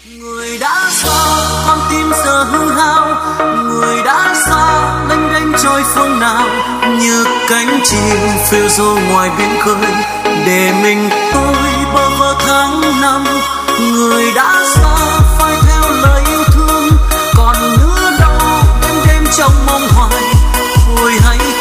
Người đã xa con tim giờ hư hao, người đã xa lênh đênh trôi phương nào, như cánh chim phiêu du ngoài biển khơi, để mình tôi bơ vơ tháng năm. Người đã xa phai theo lời yêu thương, còn nữa đâu đêm đêm trong mong hoài. Vui hay